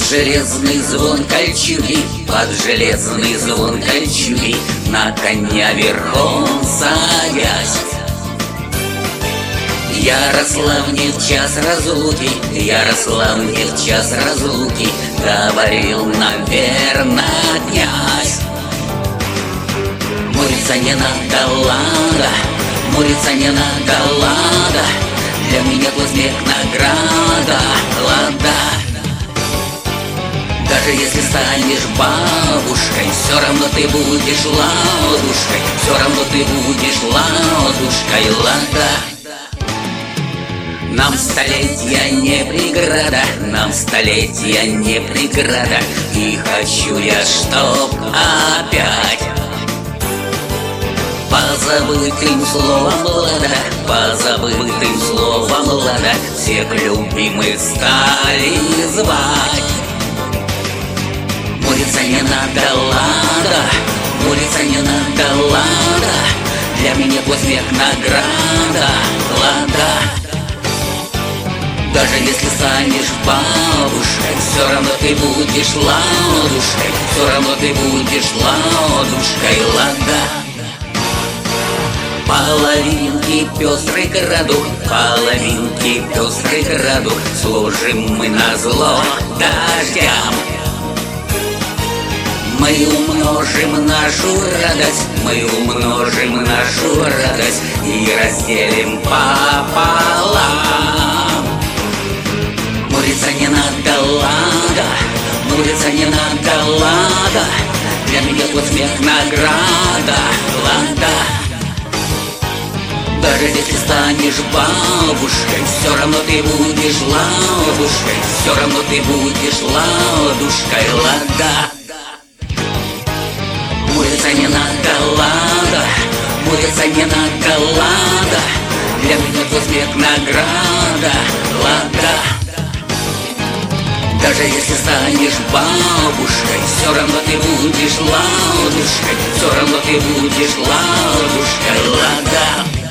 железный звон кольчуги, под железный звон кольчуги, на коня верхом садясь. Ярослав не в час разлуки, Ярослав не в час разлуки, говорил, наверно, князь. Муриться не надо, лада, муриться не надо, лада, для меня твой смех награда, лада. Даже если станешь бабушкой, все равно ты будешь ладушкой, все равно ты будешь ладушкой, лада. Нам столетия не преграда, нам столетия не преграда, и хочу я, чтоб опять позабытым словом лада, позабытым словом лада, всех любимых стали звать. Муриться не надо, лада, муриться не надо, лада, для меня твой смех награда, лада. Даже если станешь бабушкой, все равно ты будешь ладушкой, все равно ты будешь ладушкой, лада. Половинки пестрый граду, половинки пестрый граду, служим мы назло дождям. Мы умножим нашу радость, мы умножим нашу радость и разделим пополам. Муриться не надо, лада, муриться не надо, лада, для меня твой смех награда, лада. Даже если станешь бабушкой, все равно ты будешь ладушкой, все равно ты будешь ладушкой, лада. Муриться не надо, лада, муриться не надо, лада, для меня твой смех награда, лада. Даже если станешь бабушкой, все равно ты будешь ладушкой, все равно ты будешь ладушкой, лада.